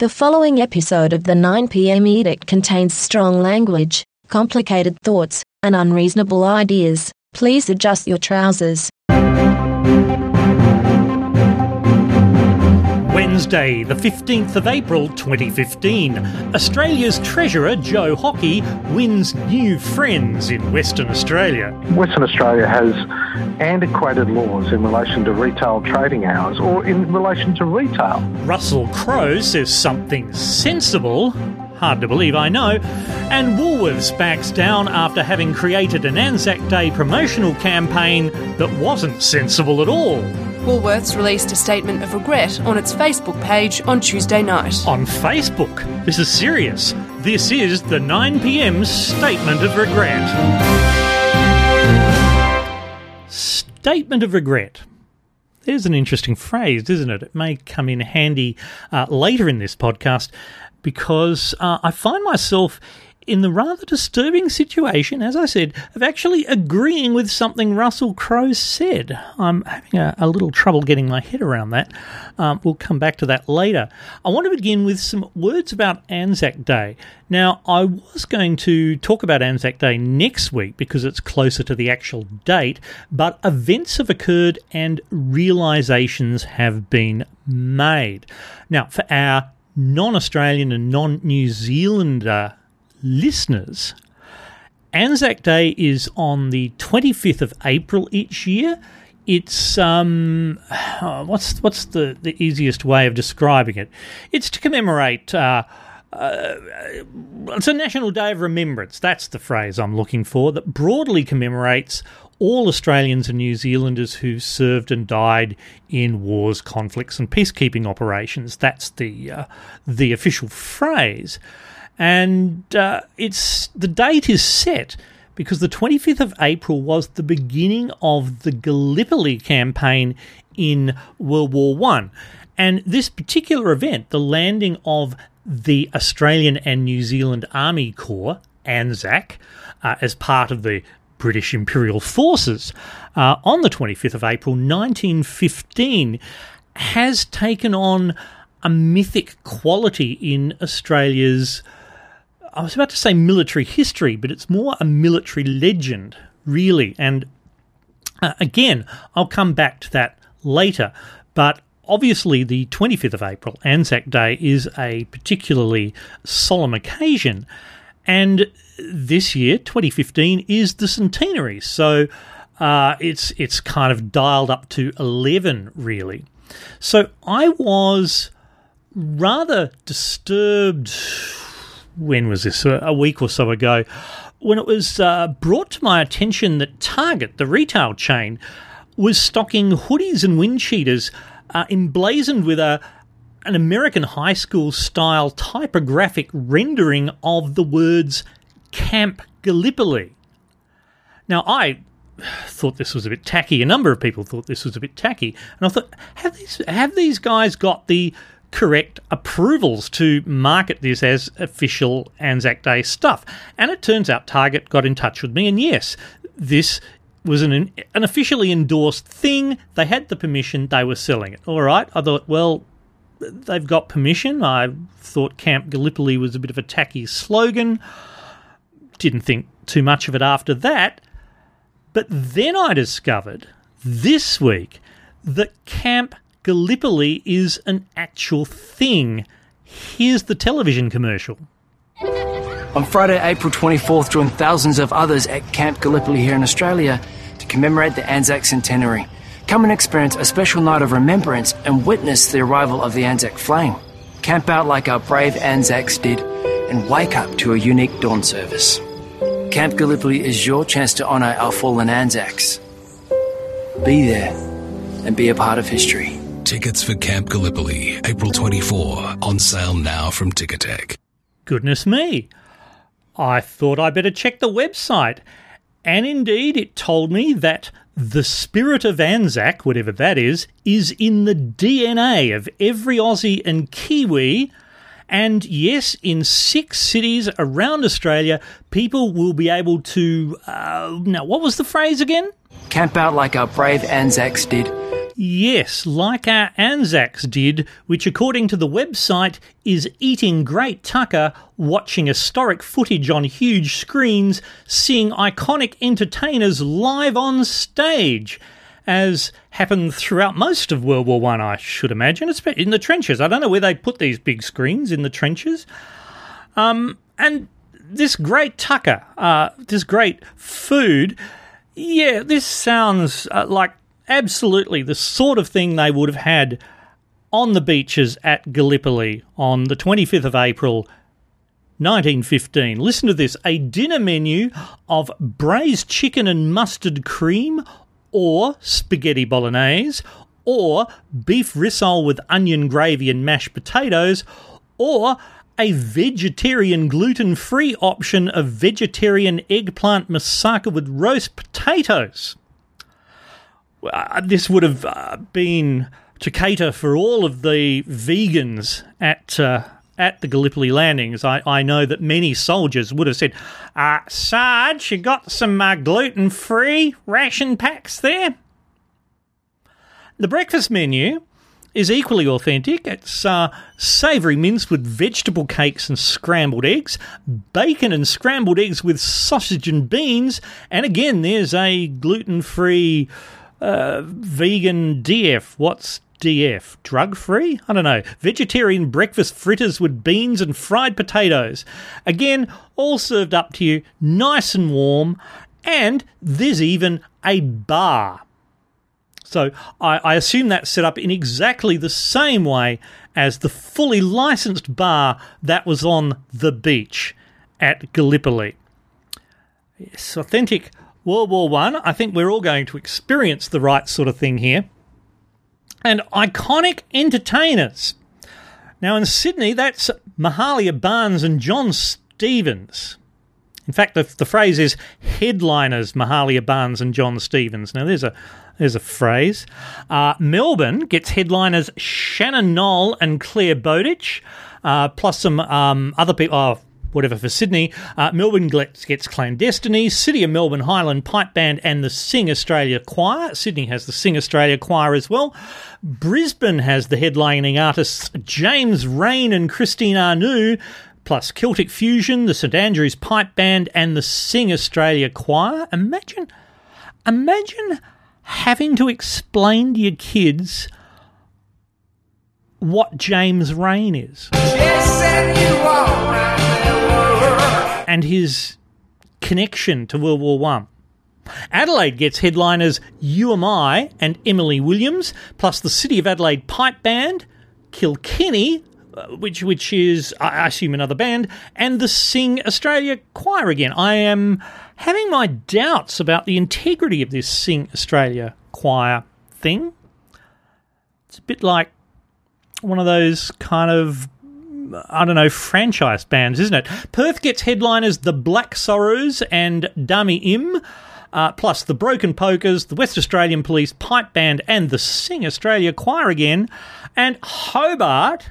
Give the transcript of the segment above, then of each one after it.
The following episode of the 9 p.m. Edict contains strong language, complicated thoughts, and unreasonable ideas. Please adjust your trousers. Wednesday, the 15th of April 2015. Australia's treasurer, Joe Hockey, wins new friends in Western Australia. Western Australia has antiquated laws in relation to retail trading hours or in relation to retail. Russell Crowe says something sensible. Hard to believe, I know. And Woolworths backs down after having created an Anzac Day promotional campaign that wasn't sensible at all. Woolworths released a statement of regret on its Facebook page on Tuesday night. On Facebook? This is serious. This is the 9 p.m. Statement of Regret. Statement of Regret. There's an interesting phrase, isn't it? It may come in handy later in this podcast because I find myself in the rather disturbing situation, as I said, of actually agreeing with something Russell Crowe said. I'm having a little trouble getting my head around that. We'll come back to that later. I want to begin with some words about Anzac Day. Now, I was going to talk about Anzac Day next week because it's closer to the actual date, but events have occurred and realisations have been made. Now, for our non-Australian and non-New Zealander listeners, Anzac Day is on the 25th of April each year. It's what's the easiest way of describing it? It's to commemorate. It's a National Day of Remembrance. That's the phrase I'm looking for. That broadly commemorates all Australians and New Zealanders who served and died in wars, conflicts, and peacekeeping operations. That's the official phrase. And the date is set because the 25th of April was the beginning of the Gallipoli campaign in World War I. And this particular event, the landing of the Australian and New Zealand Army Corps, ANZAC, as part of the British Imperial Forces on the 25th of April 1915, has taken on a mythic quality in Australia's, I was about to say military history, but it's more a military legend, really. And again, I'll come back to that later. But obviously the 25th of April, Anzac Day, is a particularly solemn occasion. And this year, 2015, is the centenary. So it's kind of dialed up to 11, really. So I was rather disturbed. When was this? A week or so ago, when it was brought to my attention that Target, the retail chain, was stocking hoodies and wind cheaters emblazoned with an American high school style typographic rendering of the words Camp Gallipoli. Now, I thought this was a bit tacky. A number of people thought this was a bit tacky. And I thought, have these guys got the correct approvals to market this as official Anzac Day stuff? And it turns out Target got in touch with me, and yes, this was an officially endorsed thing. They had the permission, they were selling it. All right, I thought, well, they've got permission. I thought Camp Gallipoli was a bit of a tacky slogan. Didn't think too much of it after that. But then I discovered this week that Camp Gallipoli is an actual thing. Here's the television commercial. On Friday, April 24th, join thousands of others at Camp Gallipoli here in Australia to commemorate the Anzac Centenary. Come and experience a special night of remembrance and witness the arrival of the Anzac flame. Camp out like our brave Anzacs did and wake up to a unique dawn service. Camp Gallipoli is your chance to honour our fallen Anzacs. Be there and be a part of history. Tickets for Camp Gallipoli, April 24, on sale now from Ticketek. Goodness me. I thought I'd better check the website. And indeed, it told me that the spirit of Anzac, whatever that is in the DNA of every Aussie and Kiwi. And yes, in 6 cities around Australia, people will be able to... now, what was the phrase again? Camp out like our brave Anzacs did. Yes, like our Anzacs did, which according to the website is eating great tucker, watching historic footage on huge screens, seeing iconic entertainers live on stage, as happened throughout most of World War I should imagine, especially in the trenches. I don't know where they put these big screens in the trenches. And this great tucker, this great food, yeah, this sounds like absolutely the sort of thing they would have had on the beaches at Gallipoli on the 25th of April 1915. Listen to this, a dinner menu of braised chicken and mustard cream or spaghetti bolognese or beef rissole with onion gravy and mashed potatoes or a vegetarian gluten-free option of vegetarian eggplant moussaka with roast potatoes. This would have been to cater for all of the vegans at the Gallipoli landings. I know that many soldiers would have said, Sarge, you got some gluten-free ration packs there? The breakfast menu is equally authentic. It's savoury mince with vegetable cakes and scrambled eggs, bacon and scrambled eggs with sausage and beans, and again there's a gluten-free vegan DF. What's DF? Drug-free? I don't know. Vegetarian breakfast fritters with beans and fried potatoes. Again, all served up to you nice and warm, and there's even a bar. So I assume that's set up in exactly the same way as the fully licensed bar that was on the beach at Gallipoli. Yes, authentic World War I. I think we're all going to experience the right sort of thing here. And iconic entertainers. Now in Sydney, that's Mahalia Barnes and John Stevens. In fact, the phrase is headliners Mahalia Barnes and John Stevens. Now there's a phrase. Melbourne gets headliners Shannon Knoll and Claire Bowditch, plus some other people. Whatever for Sydney. Melbourne gets Clandestiny, City of Melbourne Highland Pipe Band and the Sing Australia Choir. Sydney has the Sing Australia Choir as well. Brisbane has the headlining artists James Rain and Christine Arnoux, plus Celtic Fusion, the St Andrews Pipe Band and the Sing Australia Choir. Imagine having to explain to your kids what James Rain is. And his connection to World War I. Adelaide gets headliners UMI and Emily Williams, plus the City of Adelaide Pipe Band, Kilkenny, which is, I assume, another band, and the Sing Australia Choir again. I am having my doubts about the integrity of this Sing Australia Choir thing. It's a bit like one of those kind of, I don't know, franchise bands, isn't it? Perth gets headliners The Black Sorrows and Dami Im, plus the Broken Pokers, the West Australian Police Pipe Band and the Sing Australia Choir again. And Hobart,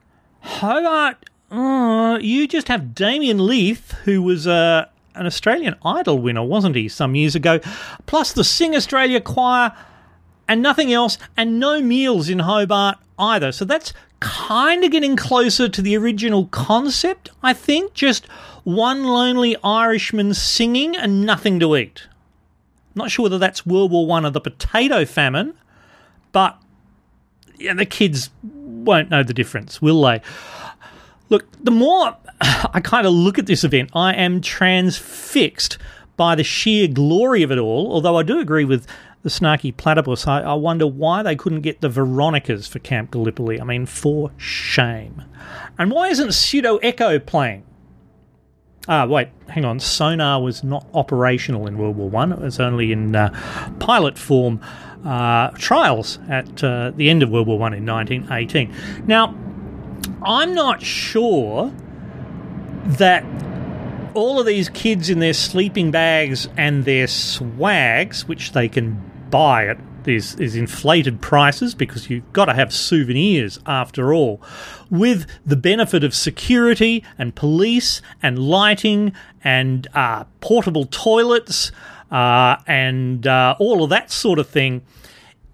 you just have Damien Leith, who was an Australian Idol winner, wasn't he, some years ago, plus the Sing Australia Choir and nothing else, and no meals in Hobart either. So that's kind of getting closer to the original concept, I think. Just one lonely Irishman singing and nothing to eat. Not sure whether that's World War I or the potato famine, but yeah, the kids won't know the difference, will they? Look, the more I kind of look at this event, I am transfixed by the sheer glory of it all, although I do agree with the snarky platypus. I wonder why they couldn't get the Veronicas for Camp Gallipoli. I mean, for shame. And why isn't Pseudo Echo playing? Wait, hang on. Sonar was not operational in World War I. It was only in pilot form trials at the end of World War I in 1918. Now, I'm not sure that all of these kids in their sleeping bags and their swags, which they can buy at these inflated prices because you've got to have souvenirs after all, with the benefit of security and police and lighting and portable toilets and all of that sort of thing,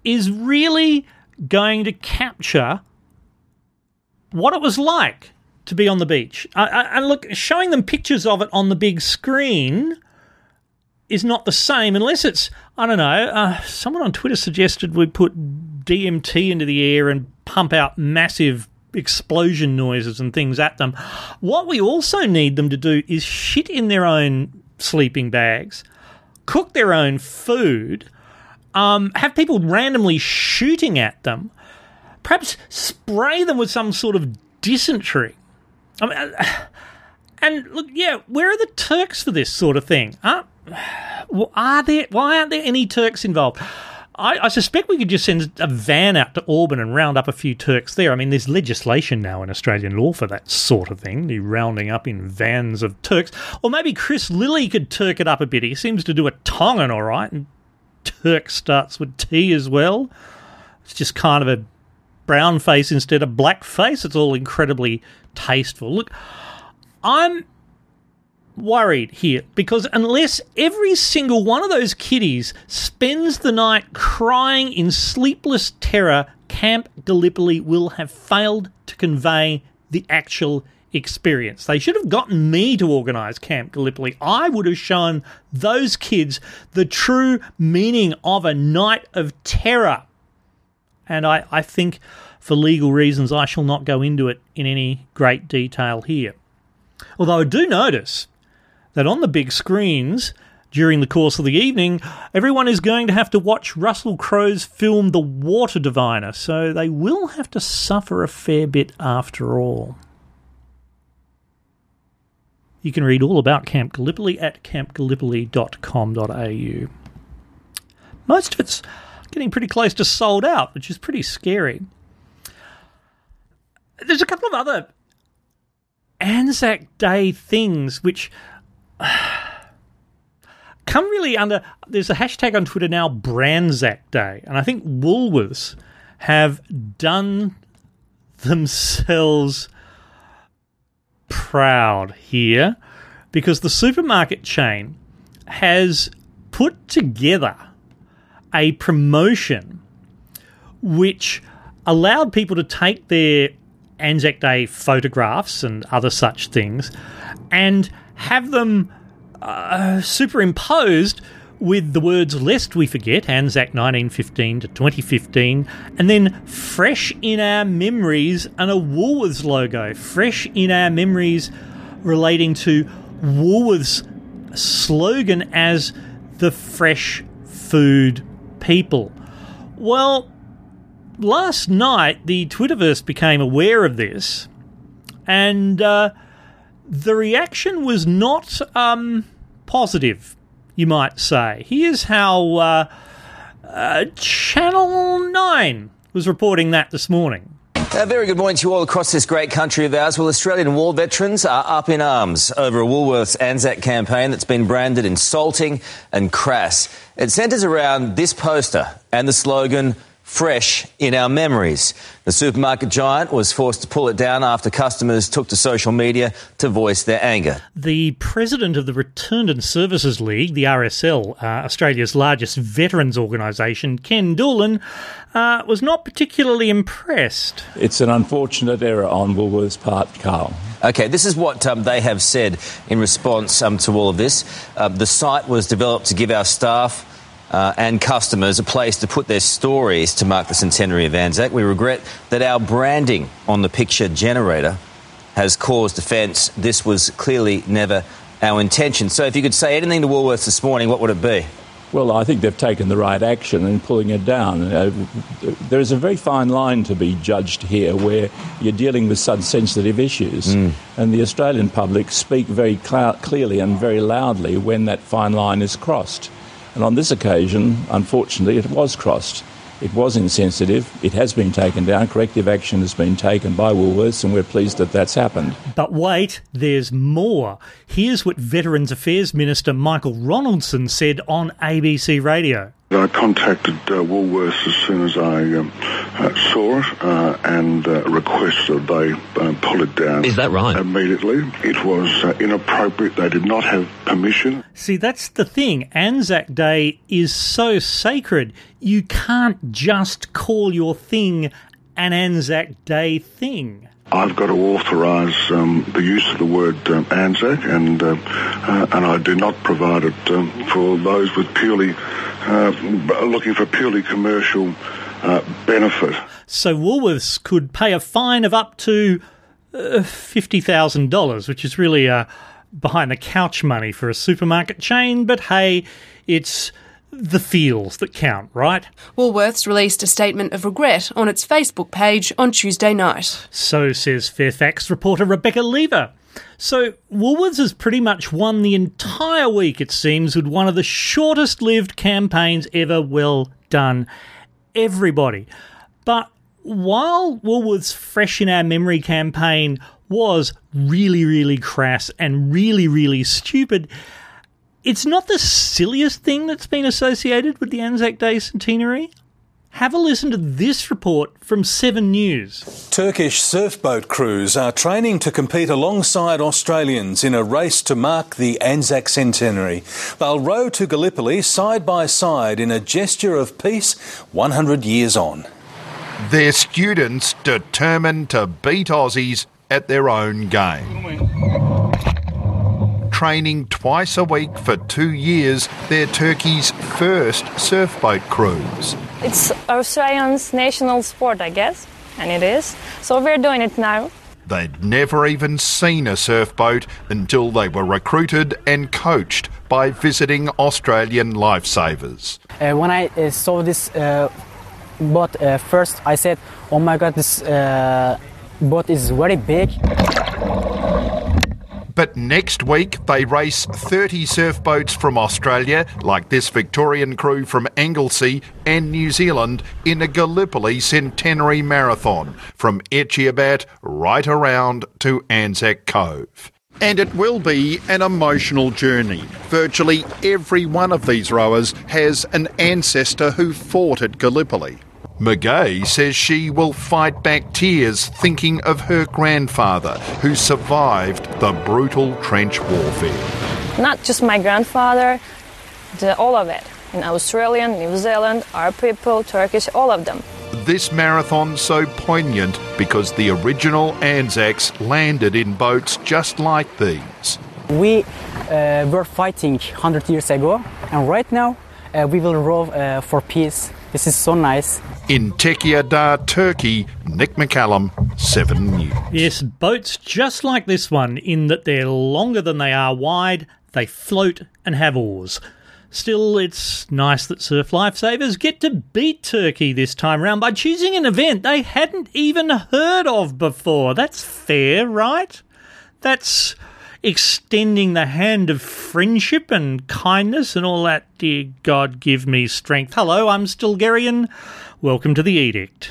is really going to capture what it was like to be on the beach. And look, showing them pictures of it on the big screen is not the same unless it's, I don't know, someone on Twitter suggested we put DMT into the air and pump out massive explosion noises and things at them. What we also need them to do is shit in their own sleeping bags, cook their own food, have people randomly shooting at them, perhaps spray them with some sort of dysentery. I mean, and look, yeah, where are the Turks for this sort of thing? Why aren't there any Turks involved? I suspect we could just send a van out to Auburn and round up a few Turks there. I mean, there's legislation now in Australian law for that sort of thing, the rounding up in vans of Turks. Or maybe Chris Lilly could Turk it up a bit. He seems to do a Tongan all right, and Turk starts with T as well. It's just kind of a brown face instead of black face. It's all incredibly tasteful. Look, I'm worried here because unless every single one of those kiddies spends the night crying in sleepless terror, Camp Gallipoli will have failed to convey the actual experience. They should have gotten me to organise Camp Gallipoli. I would have shown those kids the true meaning of a night of terror. And I think for legal reasons I shall not go into it in any great detail here. Although I do notice that on the big screens during the course of the evening, everyone is going to have to watch Russell Crowe's film The Water Diviner, so they will have to suffer a fair bit after all. You can read all about Camp Gallipoli at campgallipoli.com.au. Most of it's getting pretty close to sold out, which is pretty scary. There's a couple of other Anzac Day things which come really under... There's a hashtag on Twitter now, Branzac Day, and I think Woolworths have done themselves proud here because the supermarket chain has put together a promotion which allowed people to take their Anzac Day photographs and other such things and have them superimposed with the words "Lest we forget, Anzac 1915 to 2015, and then fresh in our memories and a Woolworths logo, fresh in our memories relating to Woolworths' slogan as the fresh food people. Well, last night the Twitterverse became aware of this, and the reaction was not positive, you might say. Here's how Channel 9 was reporting that this morning. A very good morning to you all across this great country of ours. Well, Australian war veterans are up in arms over a Woolworths Anzac campaign that's been branded insulting and crass. It centres around this poster and the slogan, "Fresh in our memories." The supermarket giant was forced to pull it down after customers took to social media to voice their anger. The president of the Returned and Services League, the RSL, Australia's largest veterans organisation, Ken Doolan, was not particularly impressed. It's an unfortunate error on Woolworths' part, Carl. OK, this is what they have said in response to all of this. The site was developed to give our staff and customers a place to put their stories to mark the centenary of Anzac. We regret that our branding on the picture generator has caused offence. This was clearly never our intention. So if you could say anything to Woolworths this morning, what would it be? Well, I think they've taken the right action in pulling it down. There is a very fine line to be judged here where you're dealing with such sensitive issues. And the Australian public speak very clearly and very loudly when that fine line is crossed. And on this occasion, unfortunately, it was crossed. It was insensitive. It has been taken down. Corrective action has been taken by Woolworths, and we're pleased that that's happened. But wait, there's more. Here's what Veterans Affairs Minister Michael Ronaldson said on ABC Radio. I contacted Woolworths as soon as I saw it and requested they pull it down. Is that right? Immediately. It was inappropriate. They did not have permission. See, that's the thing. Anzac Day is so sacred. You can't just call your thing an Anzac Day thing. I've got to authorise the use of the word Anzac, and I do not provide it for those with purely looking for purely commercial benefit. So Woolworths could pay a fine of up to $50,000, which is really behind-the-couch money for a supermarket chain, but hey, it's the feels that count, right? Woolworths released a statement of regret on its Facebook page on Tuesday night. So says Fairfax reporter Rebecca Lever. So Woolworths has pretty much won the entire week, it seems, with one of the shortest-lived campaigns ever. Well done, everybody. But while Woolworths' Fresh in Our Memory campaign was really, really crass and really, really stupid, it's not the silliest thing that's been associated with the Anzac Day centenary. Have a listen to this report from 7 News. Turkish surfboat crews are training to compete alongside Australians in a race to mark the Anzac centenary. They'll row to Gallipoli side by side in a gesture of peace 100 years on. They're students determined to beat Aussies at their own game. Training twice a week for 2 years, they're Turkey's first surfboat crews. It's Australians' national sport, I guess, and it is. So we're doing it now. They'd never even seen a surfboat until they were recruited and coached by visiting Australian lifesavers. When I saw this boat first, I said, oh my God, this boat is very big. But next week, they race 30 surfboats from Australia, like this Victorian crew from Anglesea and New Zealand, in a Gallipoli Centenary Marathon, from Etcheabat right around to Anzac Cove. And it will be an emotional journey. Virtually every one of these rowers has an ancestor who fought at Gallipoli. McGay says she will fight back tears thinking of her grandfather who survived the brutal trench warfare. Not just my grandfather, all of it. In Australia, New Zealand, our people, Turkish, all of them. This marathon's so poignant because the original Anzacs landed in boats just like these. We were fighting 100 years ago, and right now we will row for peace. This is so nice. In Tekirdağ, Turkey, Nick McCallum, 7 News. Yes, boats just like this one, in that they're longer than they are wide, they float and have oars. Still, it's nice that surf lifesavers get to beat Turkey this time round by choosing an event they hadn't even heard of before. That's fair, right? That's extending the hand of friendship and kindness and all that. Dear God, give me strength. Hello, I'm Stilgarian. Welcome to The Edict.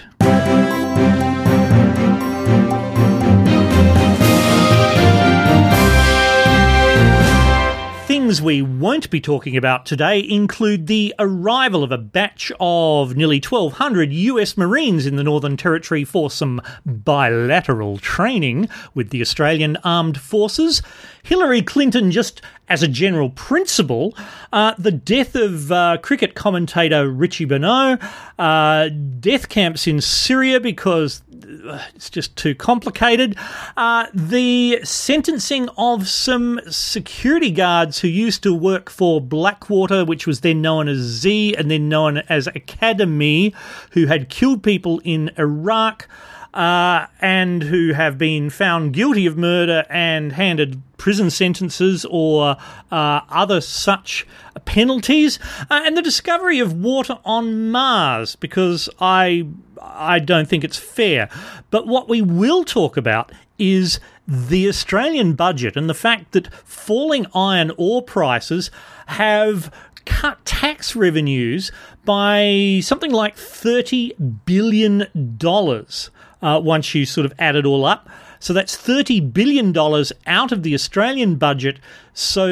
Things we won't be talking about today include the arrival of a batch of nearly 1,200 US Marines in the Northern Territory for some bilateral training with the Australian Armed Forces, Hillary Clinton just as a general principle, the death of cricket commentator Richie Benaud, death camps in Syria because it's just too complicated, the sentencing of some security guards who used to work for Blackwater, which was then known as Z and then known as Academy, who had killed people in Iraq, and who have been found guilty of murder and handed prison sentences or other such penalties, and the discovery of water on Mars, because I don't think it's fair. But what we will talk about is the Australian budget and the fact that falling iron ore prices have cut tax revenues by something like $30 billion once you sort of add it all up. So that's $30 billion out of the Australian budget. So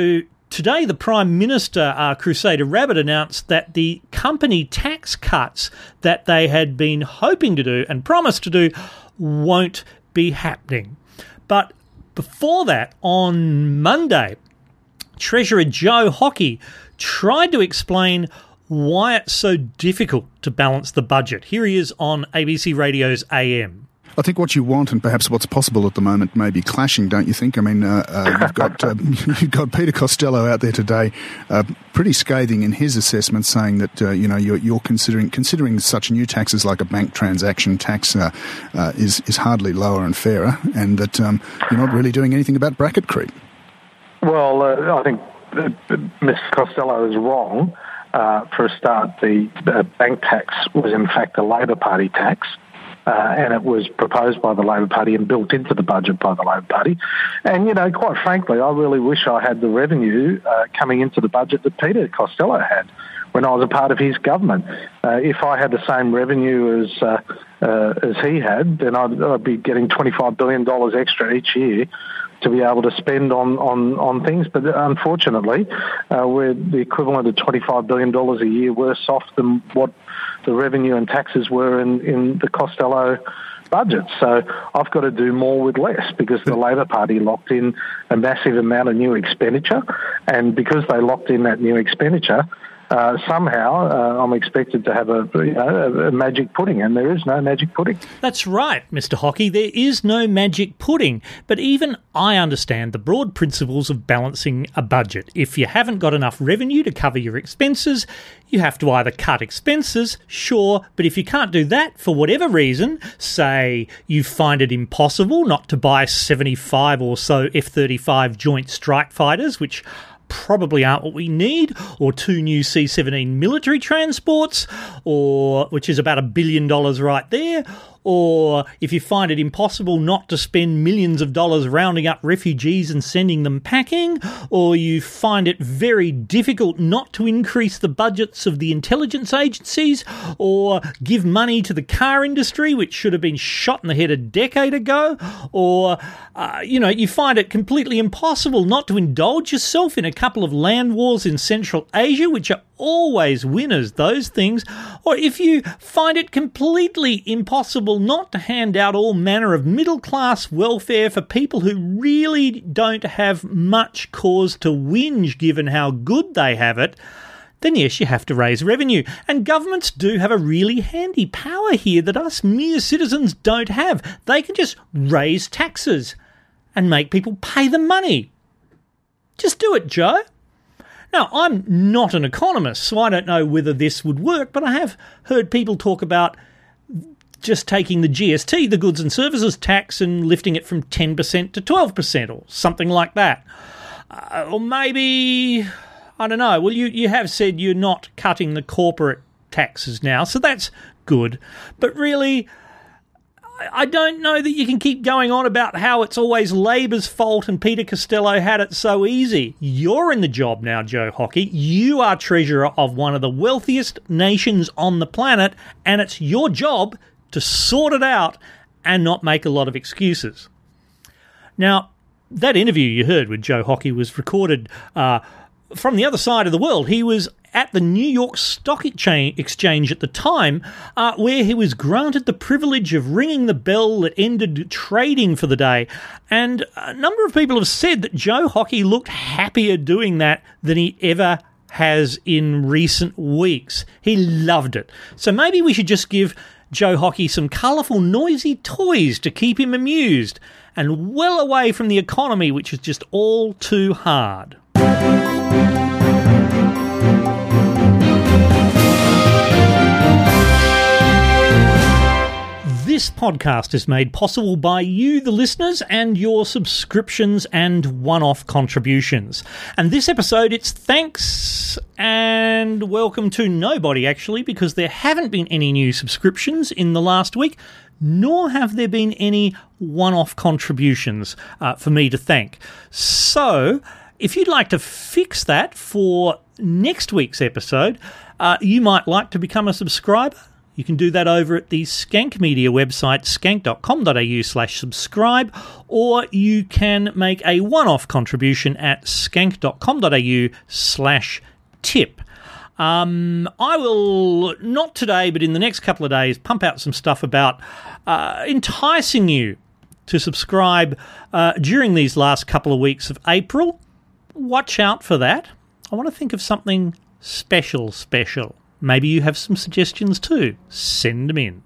Today, the Prime Minister, Crusader Rabbit, announced that the company tax cuts that they had been hoping to do and promised to do won't be happening. But before that, on Monday, Treasurer Joe Hockey tried to explain why it's so difficult to balance the budget. Here he is on ABC Radio's AM. I think what you want and perhaps what's possible at the moment may be clashing, don't you think? I mean, you've got Peter Costello out there today, pretty scathing in his assessment, saying that you're considering such new taxes like a bank transaction tax is hardly lower and fairer, and that you're not really doing anything about bracket creep. Well, I think Mr. Costello is wrong. For a start, the bank tax was in fact a Labor Party tax. And it was proposed by the Labor Party and built into the budget by the Labor Party. And, quite frankly, I really wish I had the revenue coming into the budget that Peter Costello had when I was a part of his government. If I had the same revenue as he had, then I'd be getting $25 billion extra each year to be able to spend on things. But unfortunately, we're the equivalent of $25 billion a year worse off than what the revenue and taxes were in the Costello budget. So I've got to do more with less because the Labor Party locked in a massive amount of new expenditure. And because they locked in that new expenditure, somehow I'm expected to have a magic pudding, and there is no magic pudding. That's right, Mr. Hockey, there is no magic pudding. But even I understand the broad principles of balancing a budget. If you haven't got enough revenue to cover your expenses, you have to either cut expenses, sure, but if you can't do that for whatever reason, say you find it impossible not to buy 75 or so F-35 Joint Strike Fighters, which probably aren't what we need, or 2 new C-17 military transports, which is about $1 billion right there, or if you find it impossible not to spend millions of dollars rounding up refugees and sending them packing, or you find it very difficult not to increase the budgets of the intelligence agencies, or give money to the car industry, which should have been shot in the head a decade ago, or, you find it completely impossible not to indulge yourself in a couple of land wars in Central Asia, which are always winners, those things, or if you find it completely impossible not to hand out all manner of middle-class welfare for people who really don't have much cause to whinge given how good they have it, then yes, you have to raise revenue. And governments do have a really handy power here that us mere citizens don't have. They can just raise taxes and make people pay the money. Just do it, Joe. Now, I'm not an economist, so I don't know whether this would work, but I have heard people talk about just taking the GST, the goods and services tax, and lifting it from 10% to 12% or something like that. Or maybe, I don't know, well, you have said you're not cutting the corporate taxes now, so that's good. But really, I don't know that you can keep going on about how it's always Labor's fault and Peter Costello had it so easy. You're in the job now, Joe Hockey. You are treasurer of one of the wealthiest nations on the planet, and it's your job to sort it out and not make a lot of excuses. Now, that interview you heard with Joe Hockey was recorded from the other side of the world. He was at the New York Stock Exchange at the time, where he was granted the privilege of ringing the bell that ended trading for the day. And a number of people have said that Joe Hockey looked happier doing that than he ever has in recent weeks. He loved it. So maybe we should just give Joe Hockey some colourful, noisy toys to keep him amused and well away from the economy, which is just all too hard. This podcast is made possible by you, the listeners, and your subscriptions and one-off contributions. And this episode, it's thanks and welcome to nobody, actually, because there haven't been any new subscriptions in the last week, nor have there been any one-off contributions for me to thank. So, if you'd like to fix that for next week's episode, you might like to become a subscriber. You can do that over at the Skank Media website, skank.com.au/subscribe, or you can make a one-off contribution at skank.com.au/tip. I will, not today, but in the next couple of days, pump out some stuff about enticing you to subscribe during these last couple of weeks of April. Watch out for that. I want to think of something special. Maybe you have some suggestions too. Send them in.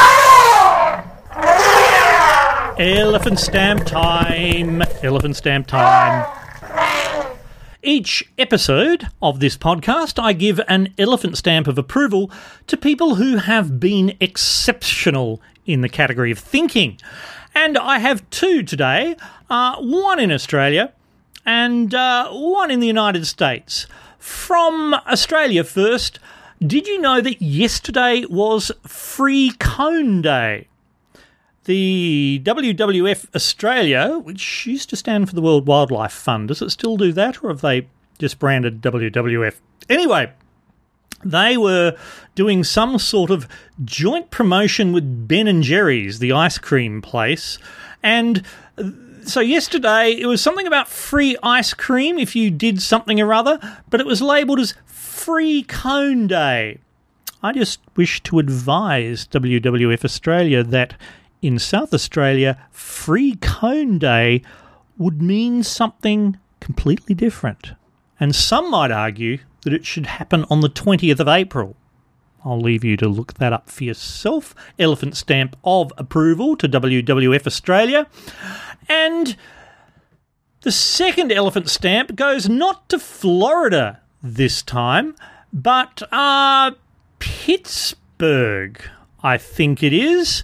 Elephant stamp time. Elephant stamp time. Each episode of this podcast, I give an elephant stamp of approval to people who have been exceptional in the category of thinking. And I have two today, one in Australia and one in the United States. From Australia first, did you know that yesterday was Free Cone Day? The WWF Australia, which used to stand for the World Wildlife Fund, does it still do that, or have they just branded WWF? Anyway, they were doing some sort of joint promotion with Ben & Jerry's, the ice cream place, and so yesterday it was something about free ice cream if you did something or other, but it was labelled as Free Cone Day. I just wish to advise WWF Australia that in South Australia, Free Cone Day would mean something completely different. And some might argue that it should happen on the 20th of April. I'll leave you to look that up for yourself. Elephant stamp of approval to WWF Australia. And the second elephant stamp goes not to Florida this time, but Pittsburgh, I think it is.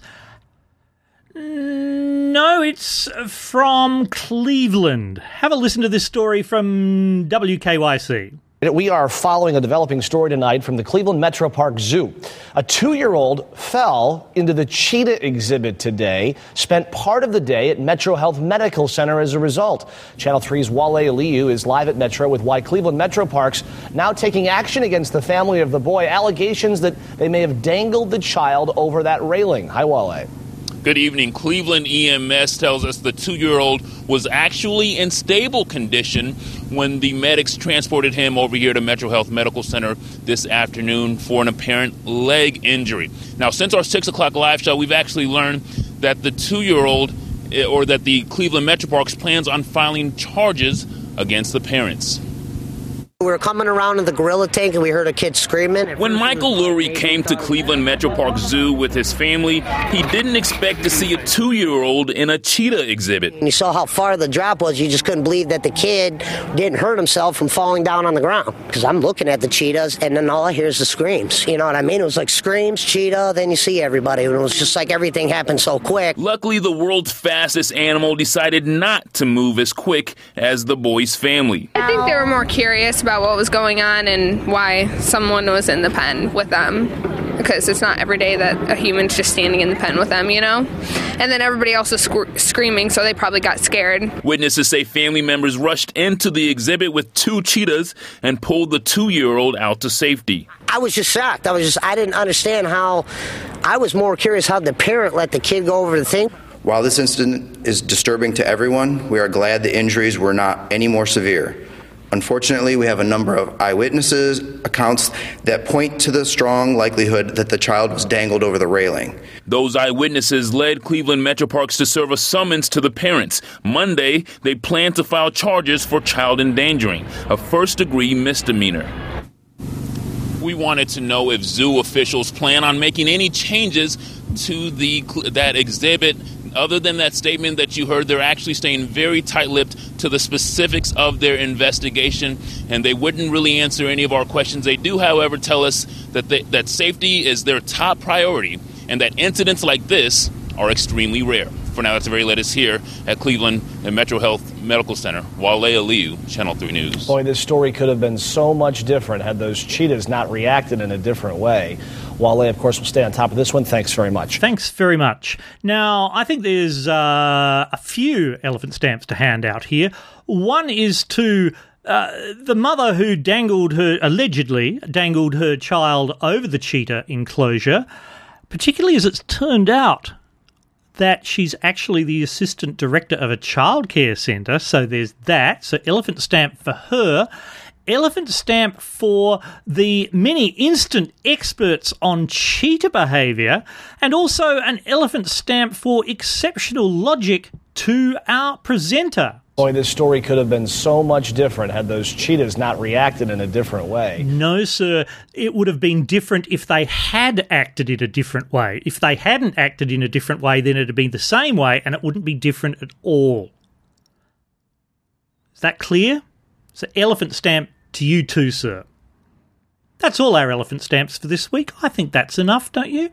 No, it's from Cleveland. Have a listen to this story from WKYC. We are following a developing story tonight from the Cleveland Metro Park Zoo. A 2-year-old fell into the cheetah exhibit today, spent part of the day at Metro Health Medical Center as a result. Channel 3's Wale Aliyu is live at Metro with why Cleveland Metro Parks now taking action against the family of the boy. Allegations that they may have dangled the child over that railing. Hi, Wale. Good evening. Cleveland EMS tells us the 2-year-old was actually in stable condition when the medics transported him over here to Metro Health Medical Center this afternoon for an apparent leg injury. Now, since our 6 o'clock live show, we've actually learned that the 2-year-old, or that the Cleveland Metro Parks plans on filing charges against the parents. We were coming around in the gorilla tank and we heard a kid screaming. When Michael Lurie came to Cleveland Metro Park Zoo with his family, he didn't expect to see a 2-year-old in a cheetah exhibit. And you saw how far the drop was. You just couldn't believe that the kid didn't hurt himself from falling down on the ground. Because I'm looking at the cheetahs and then all I hear is the screams. You know what I mean? It was like screams, cheetah, then you see everybody. And it was just like everything happened so quick. Luckily, the world's fastest animal decided not to move as quick as the boy's family. I think they were more curious about what was going on and why someone was in the pen with them, because it's not every day that a human's just standing in the pen with them, you know? And then everybody else is screaming, so they probably got scared. Witnesses say family members rushed into the exhibit with 2 cheetahs and pulled the 2-year-old out to safety. I was just shocked. I didn't understand how. I was more curious how the parent let the kid go over the thing. While this incident is disturbing to everyone, we are glad the injuries were not any more severe. Unfortunately, we have a number of eyewitnesses accounts that point to the strong likelihood that the child was dangled over the railing. Those eyewitnesses led Cleveland Metro Parks to serve a summons to the parents. Monday, they plan to file charges for child endangering, a first-degree misdemeanor. We wanted to know if zoo officials plan on making any changes to that exhibit. Other than that statement that you heard, they're actually staying very tight-lipped to the specifics of their investigation, and they wouldn't really answer any of our questions. They do, however, tell us that safety is their top priority and that incidents like this are extremely rare. For now, that's the very latest here at Cleveland and Metro Health Medical Center. Wale Aliyu, Channel 3 News. Boy, this story could have been so much different had those cheetahs not reacted in a different way. Wale, of course, will stay on top of this one. Thanks very much. Thanks very much. Now, I think there's a few elephant stamps to hand out here. One is to the mother who allegedly dangled her child over the cheetah enclosure. particularly as it's turned out that she's actually the assistant director of a childcare centre, so there's that. So elephant stamp for her. Elephant stamp for the many instant experts on cheetah behaviour, and also an elephant stamp for exceptional logic to our presenter. Boy, this story could have been so much different had those cheetahs not reacted in a different way. No, sir. It would have been different if they had acted in a different way. If they hadn't acted in a different way, then it would have been the same way and it wouldn't be different at all. Is that clear? So elephant stamp to you too, sir. That's all our elephant stamps for this week. I think that's enough, don't you?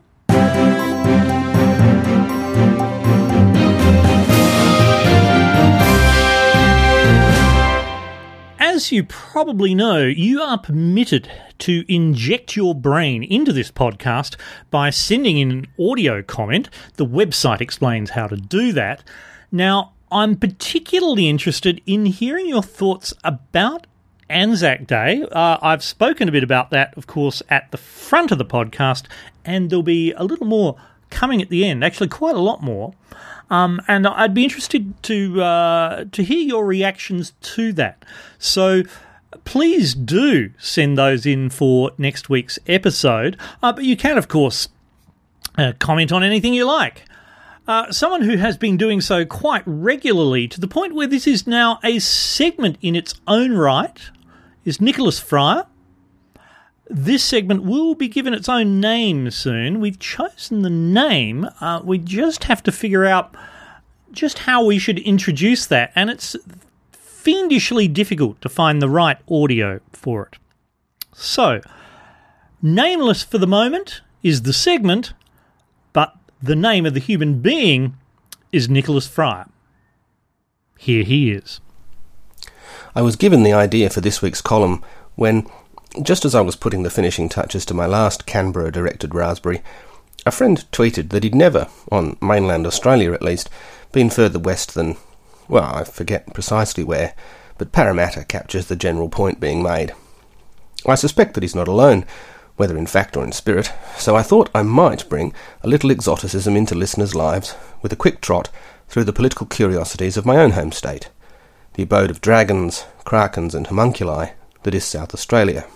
As you probably know, you are permitted to inject your brain into this podcast by sending in an audio comment. The website explains how to do that. Now, I'm particularly interested in hearing your thoughts about Anzac Day. I've spoken a bit about that, of course, at the front of the podcast, and there'll be a little more coming at the end, actually quite a lot more. And I'd be interested to hear your reactions to that. So please do send those in for next week's episode. But you can, of course, comment on anything you like. Someone who has been doing so quite regularly, to the point where this is now a segment in its own right, is Nicholas Fryer. This segment will be given its own name soon. We've chosen the name. We just have to figure out just how we should introduce that, and it's fiendishly difficult to find the right audio for it. So, nameless for the moment is the segment, but the name of the human being is Nicholas Fryer. Here he is. I was given the idea for this week's column when, just as I was putting the finishing touches to my last Canberra-directed raspberry, a friend tweeted that he'd never, on mainland Australia at least, been further west than, well, I forget precisely where, but Parramatta captures the general point being made. I suspect that he's not alone, whether in fact or in spirit, so I thought I might bring a little exoticism into listeners' lives with a quick trot through the political curiosities of my own home state, the abode of dragons, krakens and homunculi that is South Australia.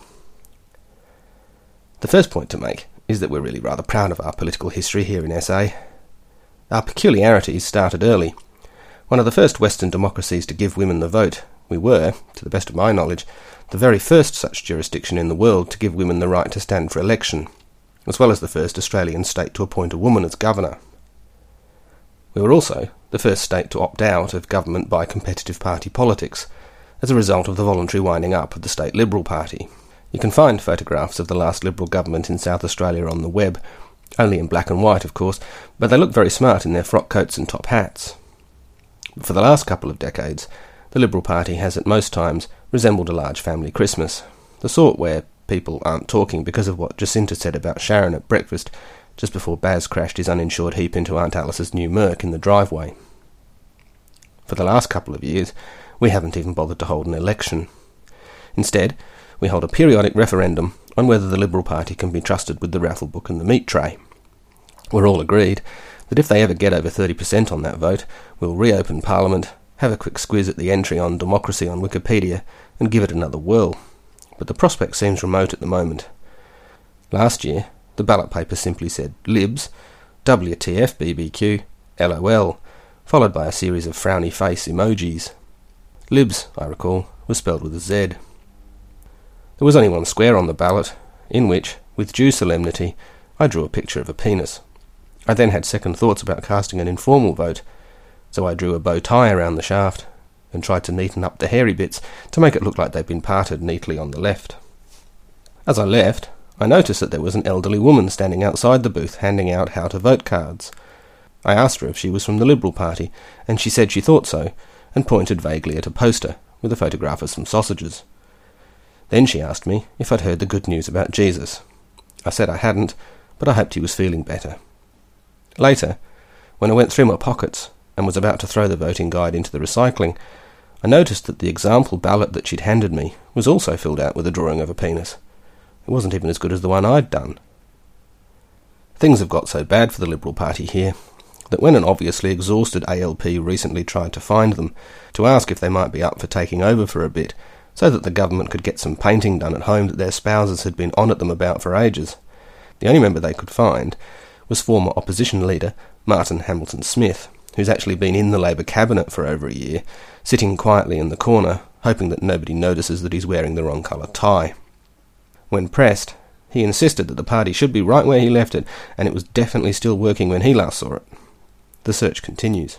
The first point to make is that we're really rather proud of our political history here in SA. Our peculiarities started early. One of the first Western democracies to give women the vote, we were, to the best of my knowledge, the very first such jurisdiction in the world to give women the right to stand for election, as well as the first Australian state to appoint a woman as governor. We were also the first state to opt out of government by competitive party politics, as a result of the voluntary winding up of the state Liberal Party. You can find photographs of the last Liberal government in South Australia on the web, only in black and white of course, but they look very smart in their frock coats and top hats. But for the last couple of decades, the Liberal Party has at most times resembled a large family Christmas, the sort where people aren't talking because of what Jacinta said about Sharon at breakfast just before Baz crashed his uninsured heap into Aunt Alice's new Merc in the driveway. For the last couple of years, we haven't even bothered to hold an election. Instead, we hold a periodic referendum on whether the Liberal Party can be trusted with the raffle book and the meat tray. We're all agreed that if they ever get over 30% on that vote, we'll reopen Parliament, have a quick squiz at the entry on democracy on Wikipedia, and give it another whirl. But the prospect seems remote at the moment. Last year, the ballot paper simply said Libs, WTF BBQ, LOL, followed by a series of frowny face emojis. Libs, I recall, was spelled with a Z. There was only one square on the ballot, in which, with due solemnity, I drew a picture of a penis. I then had second thoughts about casting an informal vote, so I drew a bow tie around the shaft, and tried to neaten up the hairy bits to make it look like they'd been parted neatly on the left. As I left, I noticed that there was an elderly woman standing outside the booth handing out how-to-vote cards. I asked her if she was from the Liberal Party, and she said she thought so, and pointed vaguely at a poster with a photograph of some sausages. Then she asked me if I'd heard the good news about Jesus. I said I hadn't, but I hoped he was feeling better. Later, when I went through my pockets and was about to throw the voting guide into the recycling, I noticed that the example ballot that she'd handed me was also filled out with a drawing of a penis. It wasn't even as good as the one I'd done. Things have got so bad for the Liberal Party here that when an obviously exhausted ALP recently tried to find them to ask if they might be up for taking over for a bit so that the government could get some painting done at home that their spouses had been on at them about for ages, the only member they could find was former opposition leader Martin Hamilton-Smith, who's actually been in the Labor cabinet for over a year, sitting quietly in the corner, hoping that nobody notices that he's wearing the wrong colour tie. When pressed, he insisted that the party should be right where he left it, and it was definitely still working when he last saw it. The search continues.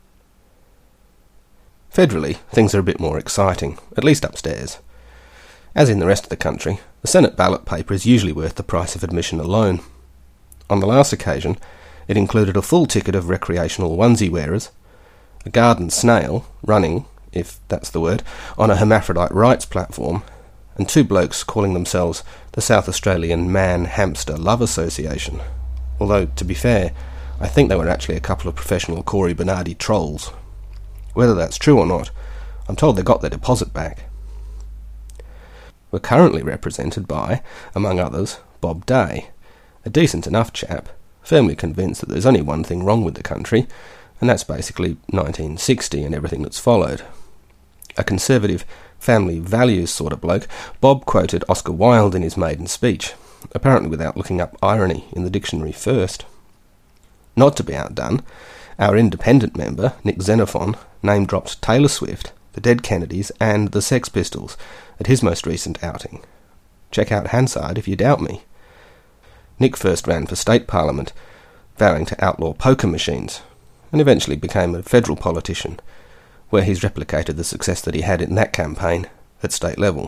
Federally, things are a bit more exciting, at least upstairs. As in the rest of the country, the Senate ballot paper is usually worth the price of admission alone. On the last occasion, it included a full ticket of recreational onesie wearers, a garden snail running, if that's the word, on a hermaphrodite rights platform, and two blokes calling themselves the South Australian Man-Hamster Love Association. Although, to be fair, I think they were actually a couple of professional Cory Bernardi trolls. Whether that's true or not, I'm told they got their deposit back. We're currently represented by, among others, Bob Day, a decent enough chap, firmly convinced that there's only one thing wrong with the country, and that's basically 1960 and everything that's followed. A conservative, family values sort of bloke, Bob quoted Oscar Wilde in his maiden speech, apparently without looking up irony in the dictionary first. Not to be outdone, our independent member, Nick Xenophon, name-dropped Taylor Swift, the Dead Kennedys and the Sex Pistols at his most recent outing. Check out Hansard if you doubt me. Nick first ran for state parliament, vowing to outlaw poker machines, and eventually became a federal politician, where he's replicated the success that he had in that campaign at state level.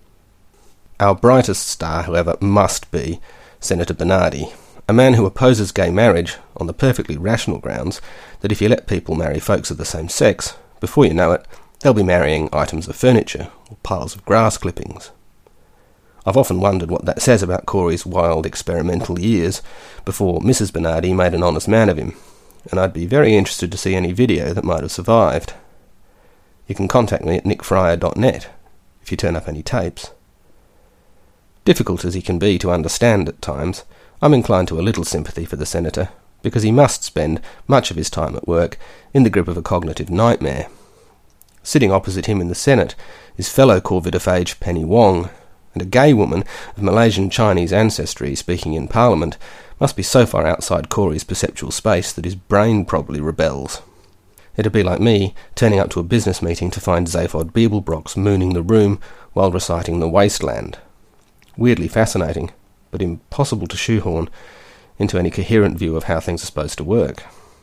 Our brightest star, however, must be Senator Bernardi, a man who opposes gay marriage on the perfectly rational grounds that if you let people marry folks of the same sex, before you know it, they'll be marrying items of furniture or piles of grass clippings. I've often wondered what that says about Corey's wild experimental years before Mrs. Bernardi made an honest man of him, and I'd be very interested to see any video that might have survived. You can contact me at nickfryer.net if you turn up any tapes. Difficult as he can be to understand at times, I'm inclined to a little sympathy for the senator, because he must spend much of his time at work in the grip of a cognitive nightmare. Sitting opposite him in the Senate is fellow Corvidophage Penny Wong, and a gay woman of Malaysian Chinese ancestry speaking in Parliament must be so far outside Corey's perceptual space that his brain probably rebels. It'd be like me turning up to a business meeting to find Zaphod Beeblebrox mooning the room while reciting The Wasteland. Weirdly fascinating, but impossible to shoehorn into any coherent view of how things are supposed to work.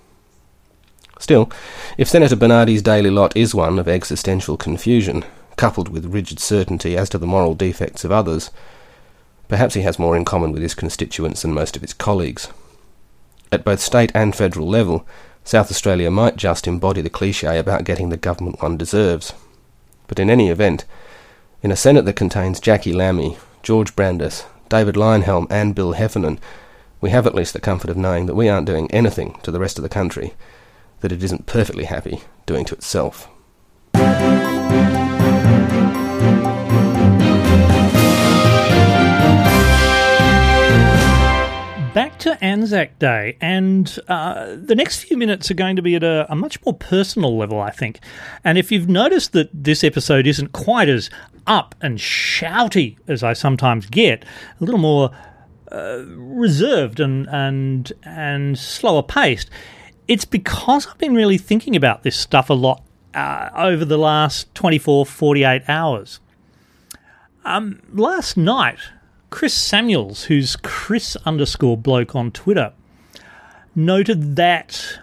Still, if Senator Bernardi's daily lot is one of existential confusion, coupled with rigid certainty as to the moral defects of others, perhaps he has more in common with his constituents than most of his colleagues. At both state and federal level, South Australia might just embody the cliché about getting the government one deserves. But in any event, in a Senate that contains Jackie Lammy, George Brandis, David Leyonhjelm and Bill Heffernan, we have at least the comfort of knowing that we aren't doing anything to the rest of the country that it isn't perfectly happy doing to itself. Back to Anzac Day, and the next few minutes are going to be at a much more personal level, I think. And if you've noticed that this episode isn't quite as up and shouty as I sometimes get, a little more reserved and slower paced, it's because I've been really thinking about this stuff a lot over the last 24, 48 hours. Last night, Chris Samuels, who's Chris_bloke on Twitter, noted that,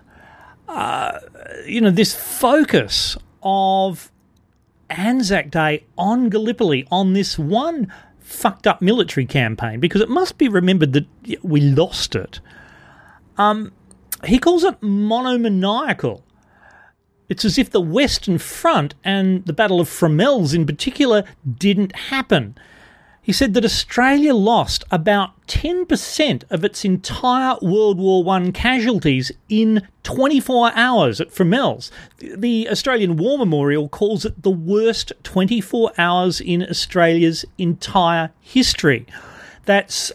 this focus of Anzac Day on Gallipoli, on this one fucked up military campaign, because it must be remembered that we lost it. He calls it monomaniacal. It's as if the Western Front and the Battle of Fromelles in particular didn't happen. He said that Australia lost about 10% of its entire World War I casualties in 24 hours at Fromelles. The Australian War Memorial calls it the worst 24 hours in Australia's entire history. That's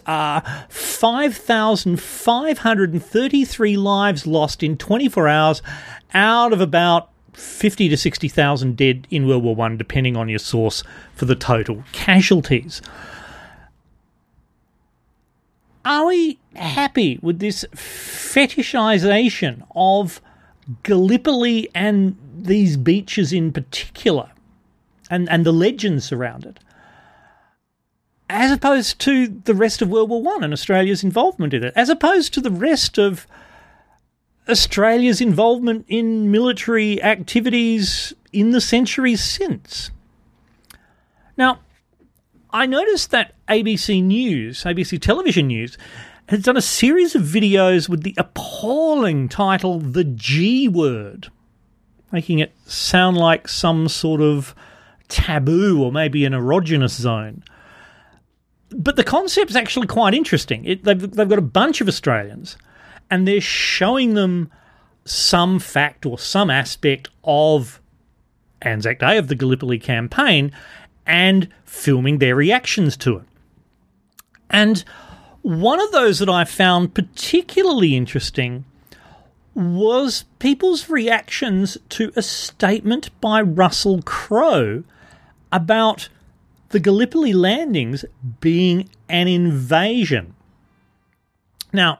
5,533 lives lost in 24 hours out of about 50 to 60,000 dead in World War I, depending on your source for the total casualties. Are we happy with this fetishization of Gallipoli and these beaches in particular, and the legends around it, as opposed to the rest of World War I and Australia's involvement in it, as opposed to the rest of Australia's involvement in military activities in the centuries since? Now, I noticed that ABC Television News, has done a series of videos with the appalling title, The G Word, making it sound like some sort of taboo or maybe an erogenous zone. But the concept's actually quite interesting. They've got a bunch of Australians, and they're showing them some fact or some aspect of Anzac Day, of the Gallipoli campaign, and filming their reactions to it. And one of those that I found particularly interesting was people's reactions to a statement by Russell Crowe about the Gallipoli landings being an invasion. Now,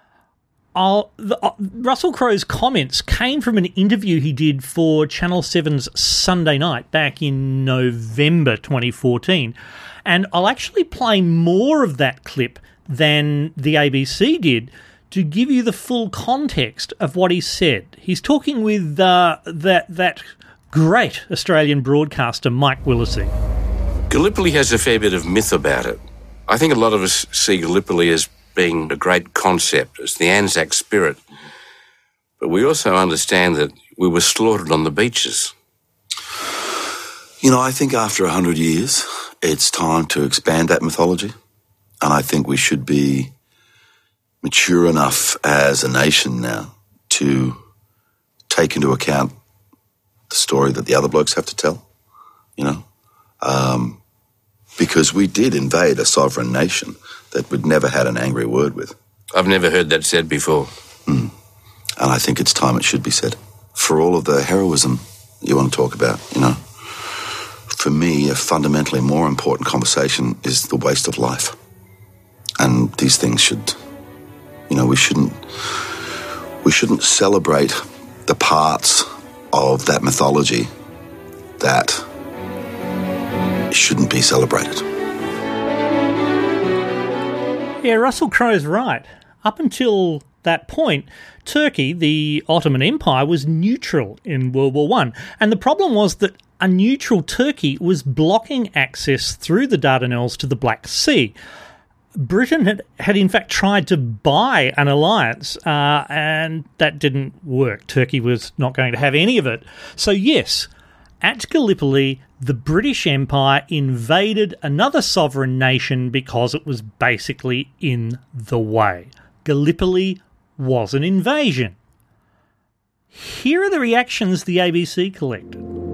Russell Crowe's comments came from an interview he did for Channel 7's Sunday Night back in November 2014, and I'll actually play more of that clip than the ABC did to give you the full context of what he said. He's talking with that great Australian broadcaster, Mike Willesee. Gallipoli has a fair bit of myth about it. I think a lot of us see Gallipoli as being a great concept, as the Anzac spirit. But we also understand that we were slaughtered on the beaches. You know, I think after 100 years, it's time to expand that mythology. And I think we should be mature enough as a nation now to take into account the story that the other blokes have to tell, you know. Because we did invade a sovereign nation that we'd never had an angry word with. I've never heard that said before. And I think it's time it should be said. For all of the heroism you want to talk about, you know, for me, a fundamentally more important conversation is the waste of life. And these things should, you know, we shouldn't celebrate the parts of that mythology that shouldn't be celebrated. Yeah, Russell Crowe's right. Up until that point, Turkey, the Ottoman Empire, was neutral in World War I. And the problem was that a neutral Turkey was blocking access through the Dardanelles to the Black Sea. Britain had in fact tried to buy an alliance, and that didn't work. Turkey was not going to have any of it. So yes, at Gallipoli, the British Empire invaded another sovereign nation because it was basically in the way. Gallipoli was an invasion. Here are the reactions the ABC collected.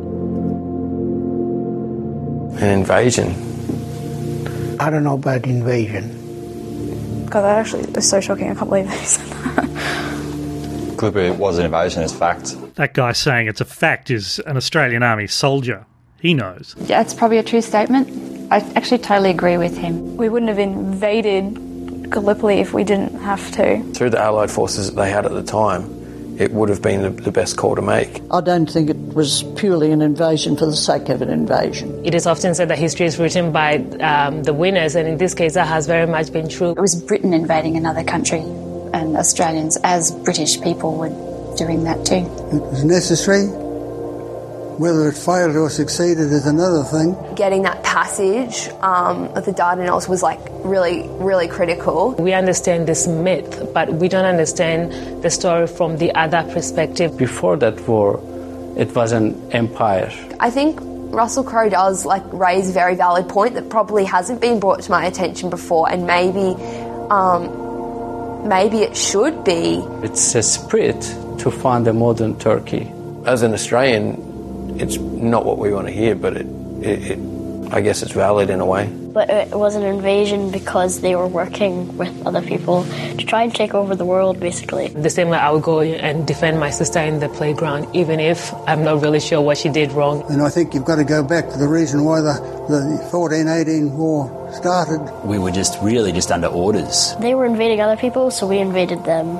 An invasion? I don't know about invasion. God, that actually is so shocking. I can't believe they said that. Gallipoli was an invasion, it's fact. That guy saying it's a fact is an Australian Army soldier. He knows. Yeah, it's probably a true statement. I actually totally agree with him. We wouldn't have invaded Gallipoli if we didn't have to. Through the Allied forces that they had at the time, it would have been the best call to make. I don't think it was purely an invasion for the sake of an invasion. It is often said that history is written by the winners, and in this case that has very much been true. It was Britain invading another country, and Australians as British people were doing that too. It was necessary. Whether it failed or succeeded is another thing. Getting that passage of the Dardanelles was like really, really critical. We understand this myth, but we don't understand the story from the other perspective. Before that war, it was an empire. I think Russell Crowe does raise a very valid point that probably hasn't been brought to my attention before, and maybe it should be. It's a spirit to find a modern Turkey. As an Australian, it's not what we want to hear, but I guess it's valid in a way. but it was an invasion because they were working with other people to try and take over the world, basically. The same way I would go and defend my sister in the playground, even if I'm not really sure what she did wrong. And I think you've got to go back to the reason why the 1418 war started. We were just under orders. They were invading other people, so we invaded them.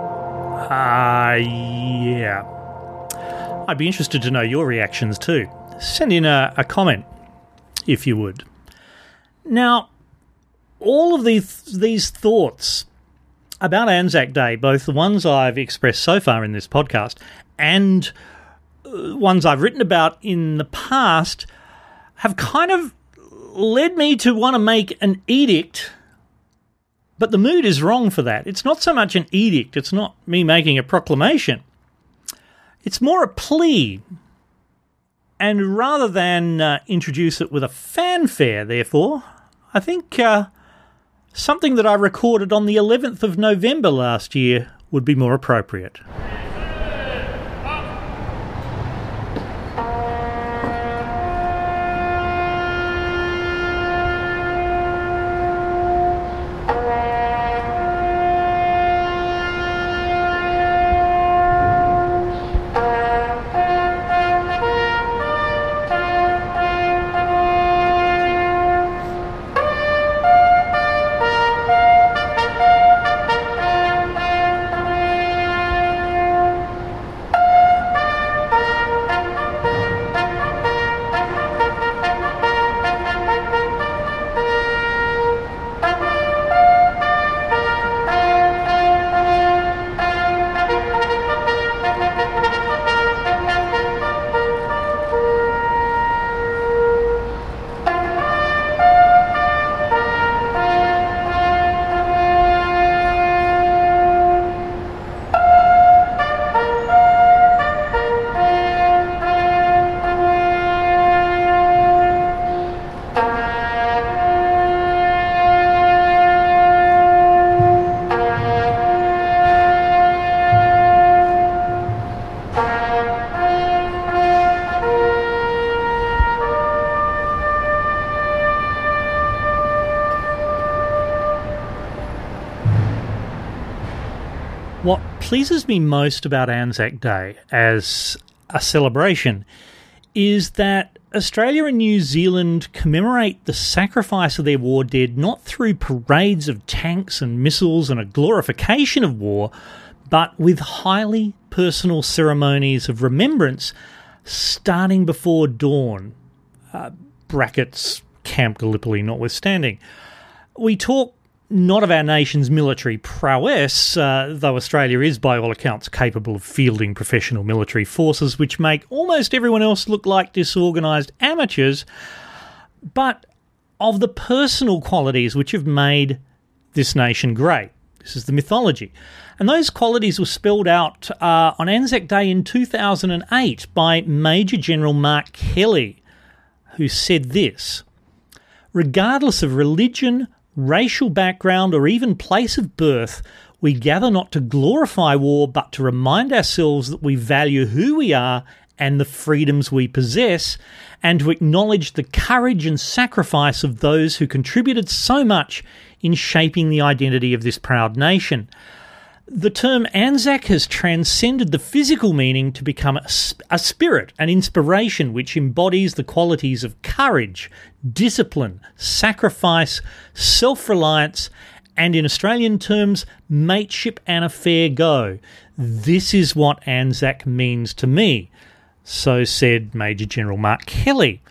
Yeah. I'd be interested to know your reactions too. Send in a comment, if you would. Now, all of these thoughts about Anzac Day, both the ones I've expressed so far in this podcast and ones I've written about in the past, have kind of led me to want to make an edict, but the mood is wrong for that. It's not so much an edict, it's not me making a proclamation. It's more a plea. And rather than introduce it with a fanfare, therefore, I think something that I recorded on the 11th of November last year would be more appropriate. What pleases me most about Anzac Day as a celebration is that Australia and New Zealand commemorate the sacrifice of their war dead not through parades of tanks and missiles and a glorification of war, but with highly personal ceremonies of remembrance starting before dawn. Brackets, Camp Gallipoli notwithstanding. We talk not of our nation's military prowess, though Australia is by all accounts capable of fielding professional military forces which make almost everyone else look like disorganised amateurs, but of the personal qualities which have made this nation great. This is the mythology. And those qualities were spelled out on Anzac Day in 2008 by Major General Mark Kelly, who said this: "Regardless of religion, racial background, or even place of birth, we gather not to glorify war, but to remind ourselves that we value who we are and the freedoms we possess, and to acknowledge the courage and sacrifice of those who contributed so much in shaping the identity of this proud nation." The term Anzac has transcended the physical meaning to become a spirit, an inspiration which embodies the qualities of courage, discipline, sacrifice, self-reliance, and in Australian terms, mateship and a fair go. This is what Anzac means to me, so said Major General Mark Kelly.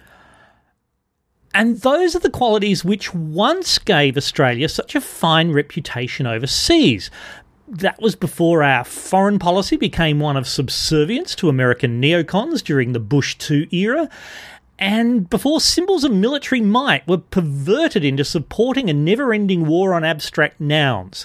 And those are the qualities which once gave Australia such a fine reputation overseas. That was before our foreign policy became one of subservience to American neocons during the Bush II era, and before symbols of military might were perverted into supporting a never-ending war on abstract nouns.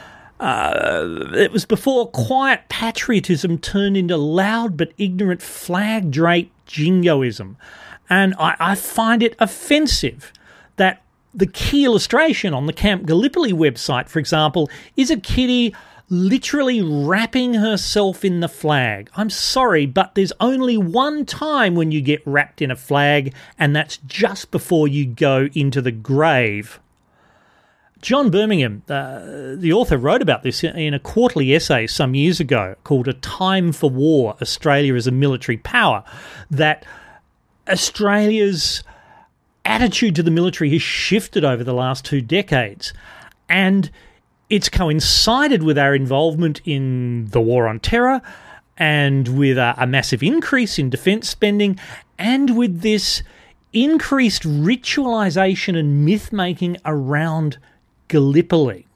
It was before quiet patriotism turned into loud but ignorant flag-draped jingoism. And I find it offensive that the key illustration on the Camp Gallipoli website, for example, is a kiddie literally wrapping herself in the flag. I'm sorry, but there's only one time when you get wrapped in a flag, and that's just before you go into the grave. John Birmingham, the author, wrote about this in a quarterly essay some years ago called A Time for War, Australia as a Military Power, that Australia's attitude to the military has shifted over the last 2 decades, and it's coincided with our involvement in the war on terror and with a massive increase in defence spending and with this increased ritualisation and myth-making around Gallipoli.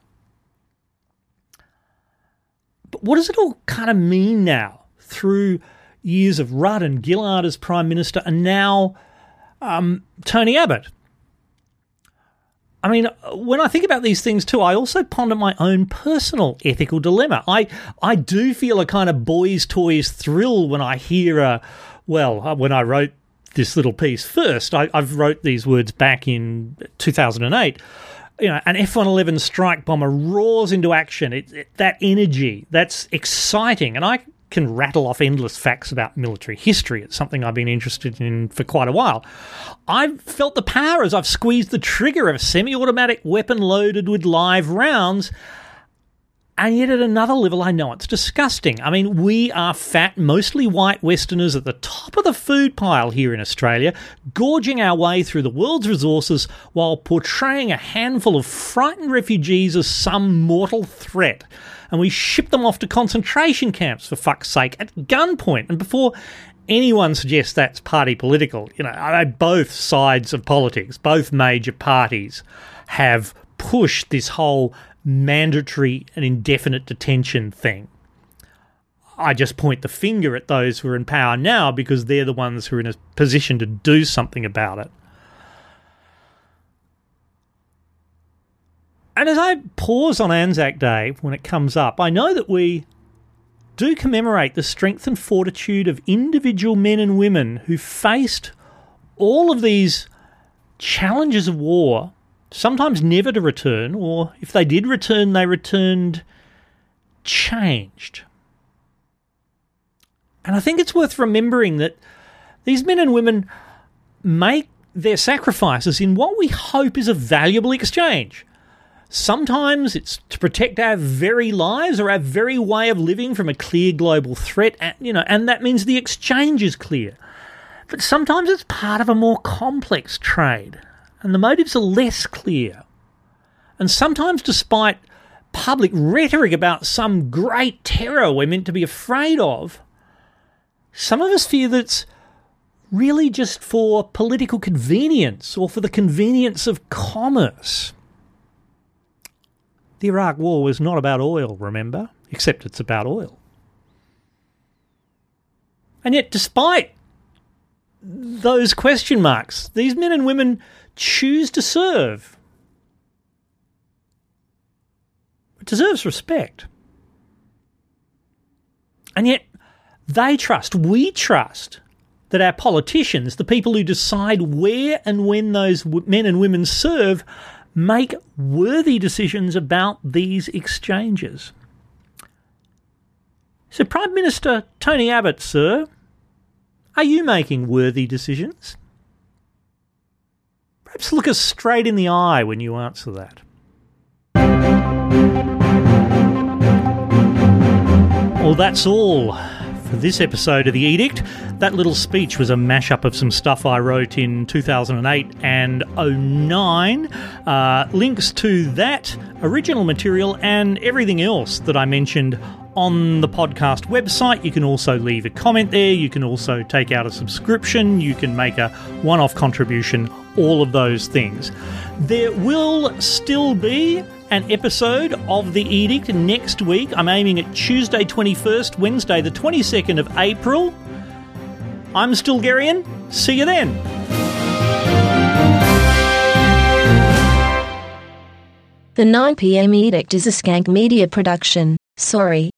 But what does it all kind of mean now through years of Rudd and Gillard as Prime Minister and now Tony Abbott? I mean, when I think about these things too, I also ponder my own personal ethical dilemma. I do feel a kind of boys' toys thrill when I hear, when I wrote this little piece first, I've wrote these words back in 2008. An F-111 strike bomber roars into action. That energy, that's exciting. And I can rattle off endless facts about military history. It's something I've been interested in for quite a while. I've felt the power as I've squeezed the trigger of a semi-automatic weapon loaded with live rounds. And yet at another level, I know it's disgusting. I mean, we are fat, mostly white Westerners at the top of the food pile here in Australia, gorging our way through the world's resources while portraying a handful of frightened refugees as some mortal threat. And we ship them off to concentration camps, for fuck's sake, at gunpoint. And before anyone suggests that's party political, both sides of politics, both major parties have pushed this whole mandatory and indefinite detention thing. I just point the finger at those who are in power now because they're the ones who are in a position to do something about it. And as I pause on Anzac Day when it comes up, I know that we do commemorate the strength and fortitude of individual men and women who faced all of these challenges of war, sometimes never to return, or if they did return, they returned changed. And I think it's worth remembering that these men and women make their sacrifices in what we hope is a valuable exchange. Sometimes it's to protect our very lives or our very way of living from a clear global threat, and that means the exchange is clear. But sometimes it's part of a more complex trade, and the motives are less clear. And sometimes, despite public rhetoric about some great terror we're meant to be afraid of, some of us fear that it's really just for political convenience or for the convenience of commerce. The Iraq War was not about oil, remember? Except it's about oil. And yet, despite those question marks, these men and women choose to serve. It deserves respect. And yet, we trust that our politicians, the people who decide where and when those men and women serve, make worthy decisions about these exchanges. So, Prime Minister Tony Abbott, sir, are you making worthy decisions? Perhaps look us straight in the eye when you answer that. Well, that's all for this episode of The Edict. That little speech was a mashup of some stuff I wrote in 2008 and 2009. Links to that original material and everything else that I mentioned on the podcast website. You can also leave a comment there. You can also take out a subscription. You can make a one-off contribution, all of those things. There will still be an episode of The Edict next week. I'm aiming at Tuesday 21st, Wednesday the 22nd of April. I'm Stilgarian. See you then. The 9 PM Edict is a Skank Media production. Sorry.